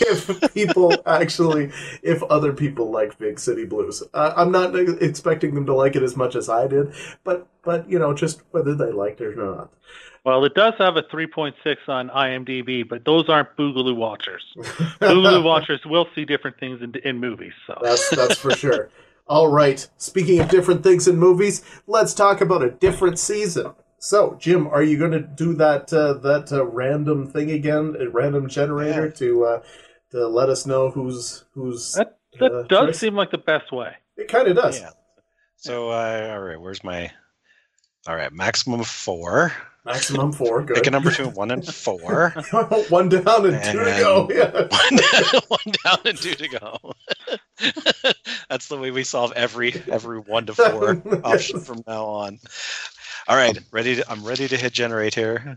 if other people like Big City Blues. I'm not expecting them to like it as much as I did, but just whether they liked it or not. Well, it does have a 3.6 on IMDb, but those aren't Boogaloo watchers. Boogaloo watchers will see different things in movies. So that's for sure. All right. Speaking of different things in movies, let's talk about a different season. So, Jim, are you going to do that random thing again, a random generator to let us know who's that does choice? Seem like the best way. It kind of does. Yeah. So, all right, where's my? All right, maximum 4. Maximum 4. Good. Pick a number 2, 1, and 4. 1 down and 2 to go. Yeah. 1 down and 2 to go. That's the way we solve every 1 to 4 option from now on. All right, I'm ready to hit generate here.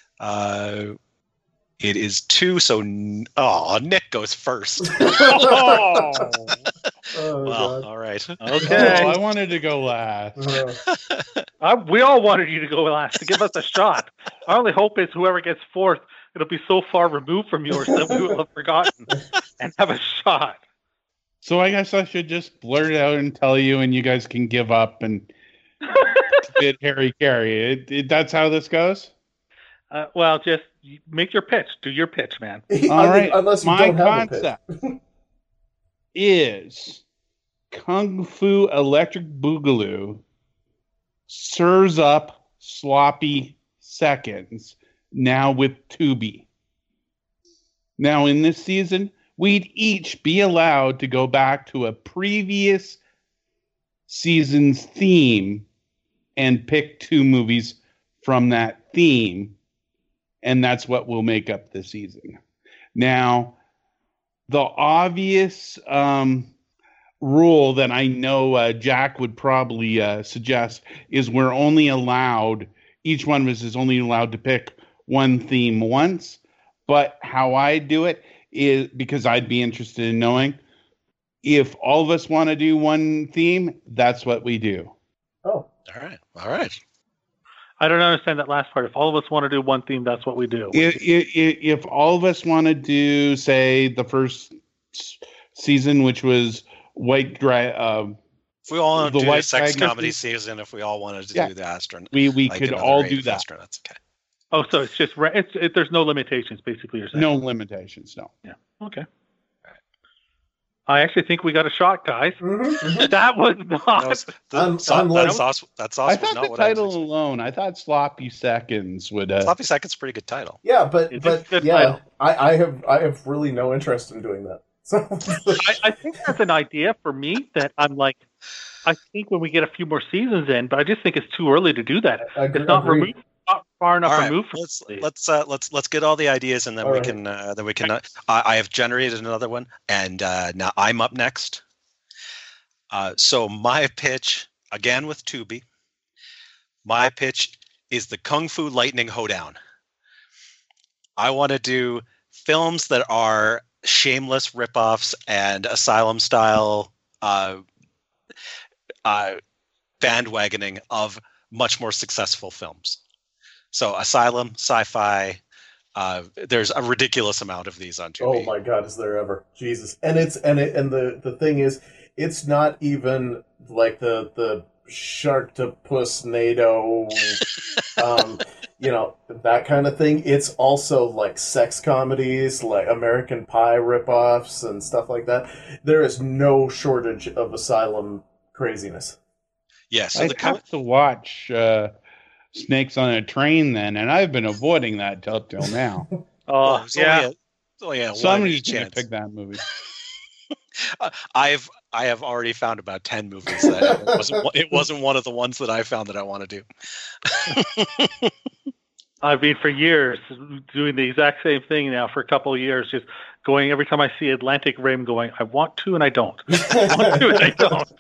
It is 2, so Nick goes first. Well, all right. Okay. I wanted to go last. We all wanted you to go last to give us a shot. Our only hope is whoever gets 4th, it'll be so far removed from yours that we will have forgotten and have a shot. So I guess I should just blurt it out and tell you, and you guys can give up and bit Harry Carey. That's how this goes? Well, just make your pitch. Do your pitch, man. All right. Unless you my don't have concept is Kung Fu Electric Boogaloo serves up sloppy seconds now with Tubi. Now, in this season, we'd each be allowed to go back to a previous season's theme and pick 2 movies from that theme, and that's what will make up the season. Now, the obvious rule that I know Jack would probably suggest is we're only allowed, each one of us is only allowed to pick 1 theme once, but how I do it is, because I'd be interested in knowing, if all of us want to do 1 theme, that's what we do. Oh. All right. I don't understand that last part. If all of us want to do 1 theme, that's what we do. If all of us want to do, say, the first season, which was White Dragon. If we all want to do the sex comedy season, if we all wanted to do the astronaut, we could all do that. Astronauts, okay. Oh, so it's just there's no limitations, basically. You're saying no limitations, no. Yeah. Okay. I actually think we got a shot, guys. Mm-hmm. That was not. That's awesome. I thought the title alone. I thought Sloppy Seconds would. Sloppy Seconds, pretty good title. Yeah, but yeah, I have really no interest in doing that. So I think that's an idea for me that I'm like. I think when we get a few more seasons in, but I just think it's too early to do that. It's not removed. Not far enough removed from let's get all the ideas and then we can I have generated another one and now I'm up next. So my pitch, again with Tubi, my pitch is the Kung Fu Lightning Hoedown. I want to do films that are shameless ripoffs and Asylum style bandwagoning of much more successful films. So Asylum, Sci-Fi, there's a ridiculous amount of these on Tubi. Oh my God, is there ever? Jesus. And the thing is, it's not even like the Sharktopus NATO you know, that kind of thing. It's also like sex comedies, like American Pie ripoffs and stuff like that. There is no shortage of Asylum craziness. Yeah, so I'd have to watch Snakes on a Train then, and I've been avoiding that till now. Oh, yeah. Somebody's going to pick that movie. I have already found about 10 movies that it wasn't one of the ones that I found that I want to do. I've been for years doing the exact same thing now for a couple of years, just going every time I see Atlantic Rim going, I want to and I don't. I want to and I don't.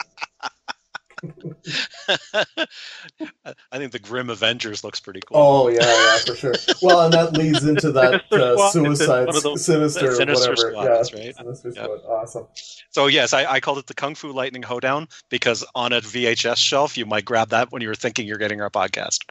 I think the Grim Avengers looks pretty cool. Oh yeah, for sure. Well, and that leads into that Suicide Sinister Sinister whatever. Squad, Yeah, that's right. Sinister Yep. Squad. Awesome. So yes, I called it the Kung Fu Lightning Hoedown because on a VHS shelf you might grab that when you were thinking you're getting our podcast.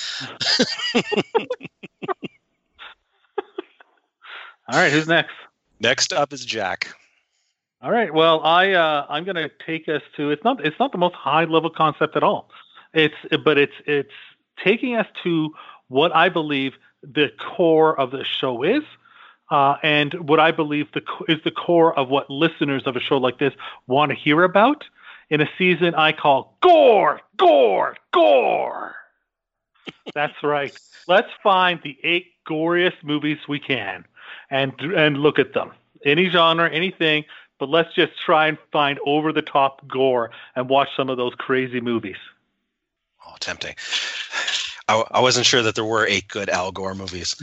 All right, who's next? Next up is Jack. All right. Well, I'm going to take us to it's not the most high level concept at all. It's taking us to what I believe the core of the show is, and what I believe is the core of what listeners of a show like this want to hear about in a season I call Gore, Gore, Gore. That's right. Let's find the 8 goriest movies we can and look at them. Any genre, anything. But let's just try and find over-the-top gore and watch some of those crazy movies. Oh, tempting. I wasn't sure that there were 8 good Al Gore movies.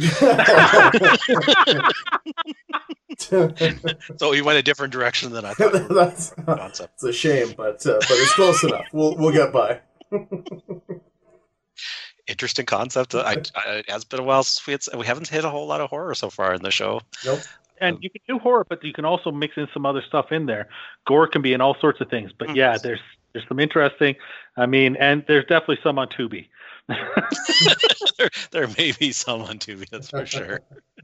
So he went a different direction than I thought. That's it's a shame, but it's close enough. We'll get by. Interesting concept. It has been a while since we haven't hit a whole lot of horror so far in the show. Nope. And you can do horror, but you can also mix in some other stuff in there. Gore can be in all sorts of things. But yeah, there's some interesting. I mean, and there's definitely some on Tubi. there may be some on Tubi, that's for sure.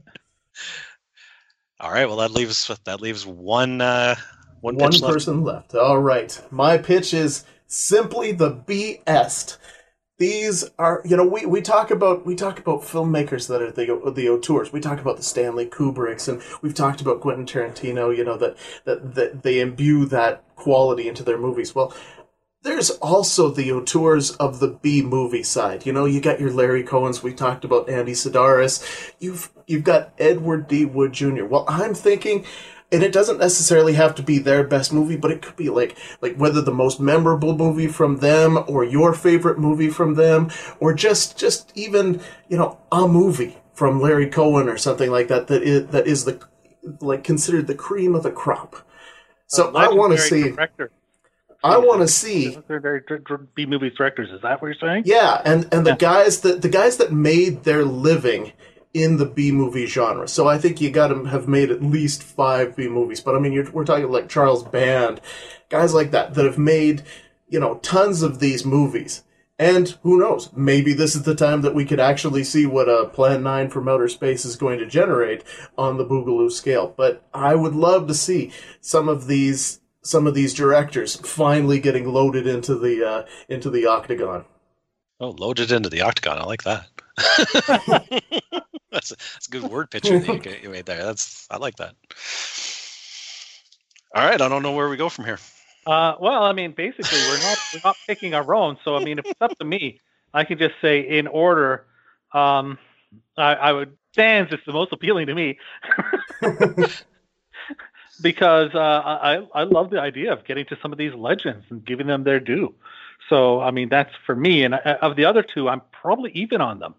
All right. Well, that leaves one pitch person left. All right. My pitch is simply the BS. These are, we talk about filmmakers that are the auteurs. We talk about the Stanley Kubricks, and we've talked about Quentin Tarantino. That they imbue that quality into their movies. Well, there's also the auteurs of the B movie side. You got your Larry Cohens. We talked about Andy Sidaris. You've got Edward D. Wood Jr. Well, I'm thinking. And it doesn't necessarily have to be their best movie, but it could be like whether the most memorable movie from them or your favorite movie from them or just even, a movie from Larry Cohen or something like that that is considered the cream of the crop. So I want to see director. I want to see B movie directors. Is that what you're saying? Yeah, and the guys that made their living in the B movie genre. So I think you got to have made at least 5 B movies. But I mean, we're talking like Charles Band, guys like that have made, tons of these movies. And who knows, maybe this is the time that we could actually see what a Plan 9 from Outer Space is going to generate on the Boogaloo scale. But I would love to see some of these directors finally getting loaded into the octagon. Oh, loaded into the octagon. I like that. That's a good word picture that you made there. I like that. All right, I don't know where we go from here. Well, I mean, basically, we're not picking our own. So, I mean, if it's up to me, I can just say in order. I would Sans is the most appealing to me because I love the idea of getting to some of these legends and giving them their due. So, I mean, that's for me. And of the other two, I'm probably even on them.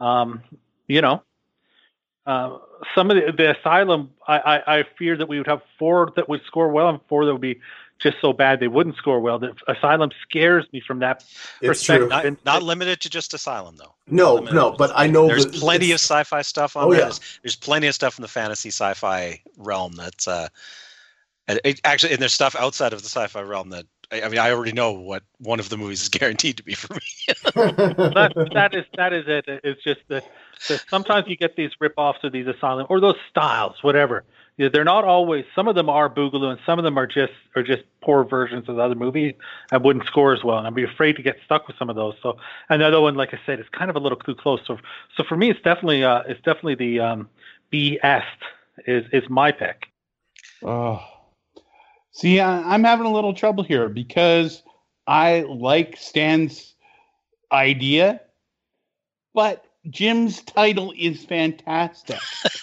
Some of the Asylum, I fear that we would have 4 that would score well and 4 that would be just so bad they wouldn't score well. The Asylum scares me from that perspective. Not limited to just Asylum, though. No, but I know there's plenty of sci-fi stuff on there. Yeah. There's plenty of stuff in the fantasy sci-fi realm that's actually, and there's stuff outside of the sci-fi realm that I already know what one of the movies is guaranteed to be for me. that is it. It's just that sometimes you get these rip-offs of these Asylum or those styles, whatever. they're not always. Some of them are Boogaloo, and some of them are just poor versions of the other movie and wouldn't score as well. And I'd be afraid to get stuck with some of those. So another one, like I said, is kind of a little too close. So for me, it's definitely the BS is my pick. Oh, see, I'm having a little trouble here because I like Stan's idea, but Jim's title is fantastic.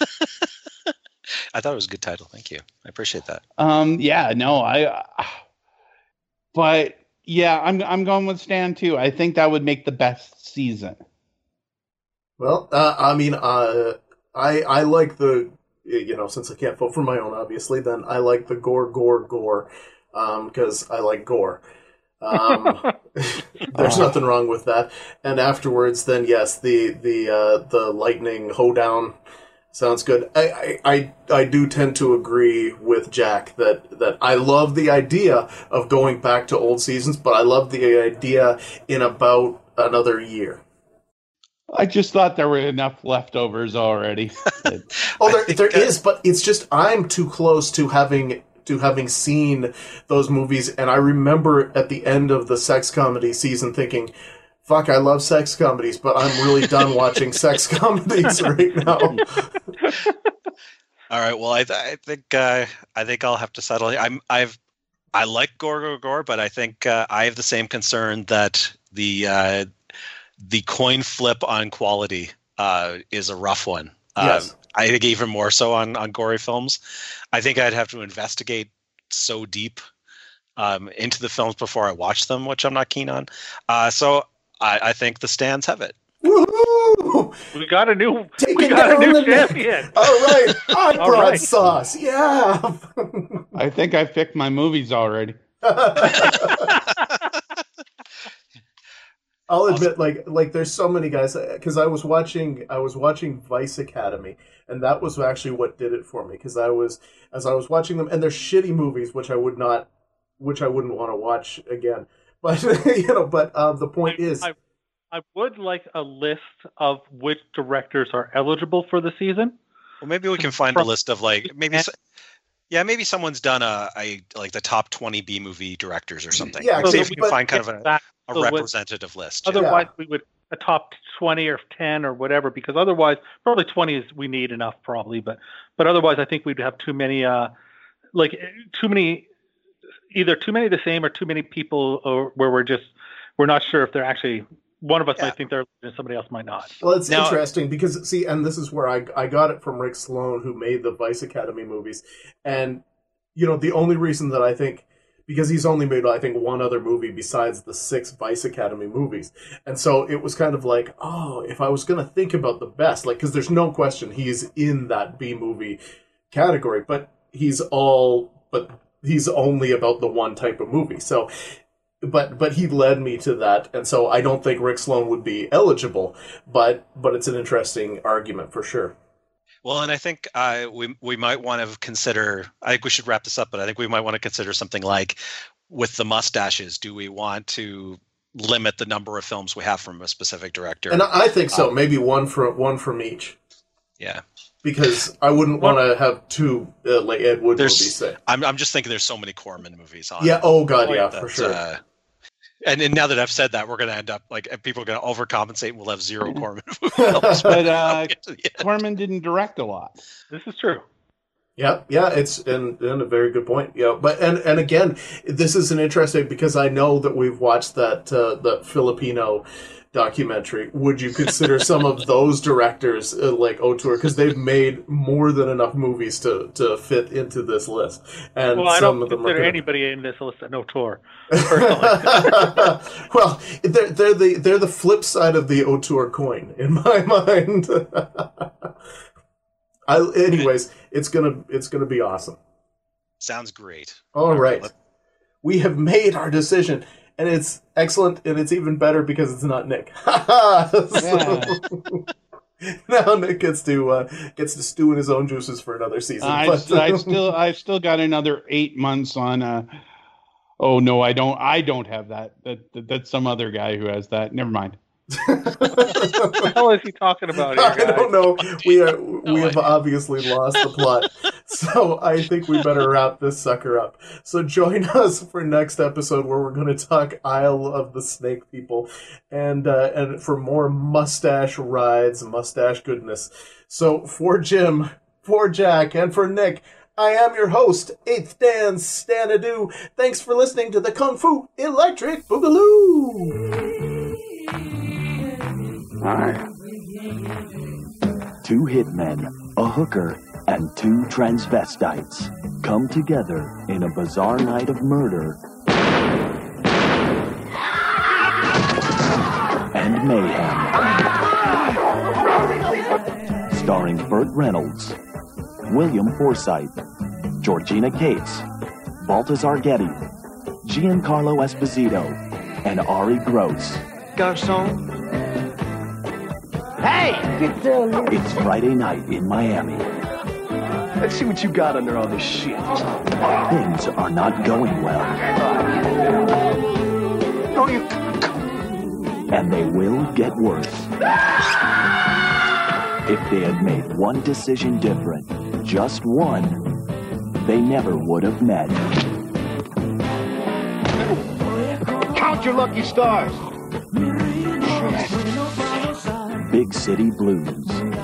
I thought it was a good title. Thank you. I appreciate that. But yeah, I'm going with Stan too. I think that would make the best season. Well, I mean, I like the, since I can't vote for my own, obviously, then I like the gore, because I like gore. There's nothing wrong with that. And afterwards, then yes, the lightning hoedown sounds good. I do tend to agree with Jack that I love the idea of going back to old seasons, but I love the idea in about another year. I just thought there were enough leftovers already. There is, but it's just I'm too close to having seen those movies, and I remember at the end of the sex comedy season thinking, fuck, I love sex comedies, but I'm really done watching sex comedies right now. All right. Well, I think I'll have to settle here. I like gore, but I think I have the same concern that the coin flip on quality is a rough one. Yes. I think even more so on gory films. I think I'd have to investigate so deep into the films before I watch them, which I'm not keen on. So I think the stands have it. Woohoo! We got a new champion. All right, I brought sauce. Yeah. I think I picked my movies already. I'll admit, like there's so many guys, because I was watching Vice Academy, and that was actually what did it for me. Because as I was watching them, and they're shitty movies, which I wouldn't want to watch again. But the point is, I would like a list of which directors are eligible for the season. Well, maybe we can find a list of maybe someone's done a the top 20 B movie directors or something. Yeah, see if we can find kind of a representative list. Otherwise, we would a top 20 or 10 or whatever, because otherwise, probably 20 is we need enough probably, but otherwise, I think we'd have too many either too many of the same or too many people, or where we're not sure if they're actually. One of us might think they're, and somebody else might not. Well, it's interesting because, see, and this is where I got it from Rick Sloan, who made the Vice Academy movies. And, the only reason that I think, because he's only made, I think, one other movie besides the 6 Vice Academy movies. And so it was kind of like, if I was going to think about the best, because there's no question he's in that B movie category, but he's only about the one type of movie. So... But he led me to that, and so I don't think Rick Sloan would be eligible, but it's an interesting argument for sure. Well, and I think we might want to consider, I think we should wrap this up, but I think we might want to consider something like, with the mustaches, do we want to limit the number of films we have from a specific director? And I think so, maybe one from each. Yeah. Because I wouldn't want to have two Ed Wood movies. Say. I'm just thinking there's so many Corman movies on. Yeah. Oh God. Yeah. For sure. And now that I've said that, we're going to end up people are going to overcompensate. And we'll have 0 Corman films. But Corman didn't direct a lot. This is true. Yeah. It's and a very good point. Yeah. But and again, this is an interesting, because I know that we've watched that Filipino documentary. Would you consider some of those directors like Auteur, because they've made more than enough movies to fit into this list? And I don't consider anybody in this list an Auteur. Well, they're the flip side of the Auteur coin in my mind. Anyways, it's gonna be awesome. Sounds great. All right. We have made our decision. And it's excellent, and it's even better because it's not Nick. Now Nick gets to stew in his own juices for another season. I've still got another 8 months on. Oh no, I don't have that. That's some other guy who has that. Never mind. What the hell is he talking about here, guys? I don't know. We have obviously lost the plot. So I think we better wrap this sucker up. So join us for next episode where we're going to talk Isle of the Snake People and for more mustache rides, mustache goodness. So for Jim, for Jack, and for Nick, I am your host, 8th Dan Stanadu. Thanks for listening to the Kung Fu Electric Boogaloo. Alright. 2 hitmen, a hooker, and 2 transvestites come together in a bizarre night of murder and mayhem. Starring Burt Reynolds, William Forsythe, Georgina Cates, Baltazar Getty, Giancarlo Esposito, and Ari Gross. Garçon. Hey! It's Friday night in Miami. Let's see what you got under all this shit. Things are not going well. Oh, you... And they will get worse. If they had made one decision different, just one, they never would have met. Count your lucky stars. Big City Blues.